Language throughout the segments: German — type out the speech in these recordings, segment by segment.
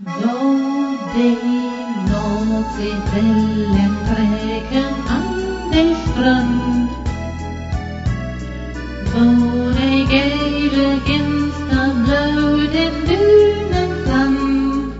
Wo die Nordseewellen trägen an den Strand, wo die gelbe Ginster blau den Dünen flammt,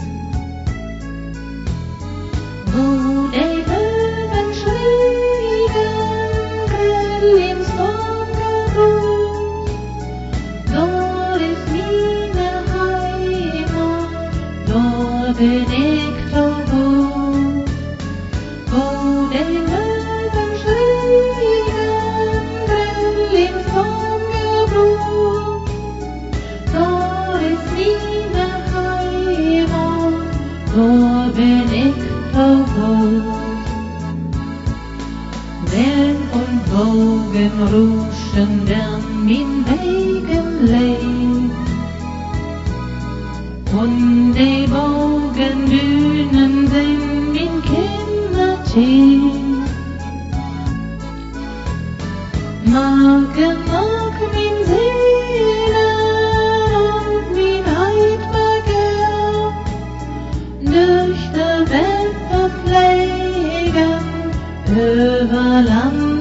wo die Möwen schweigen, grell im Stormgeruch, dort ist meine Heimat, dort bin ich verbucht, wo die Möwen schweigen, grell im Stormgeruch, dort ist meine Heimat, dort bin ich verbucht. Wellen und Wogen ruschen dann min Wegen leid, und die Bogendünen sind min Kindertid. Mag min Seele und min Heid begehrt, durch die Welt befliegen, über Land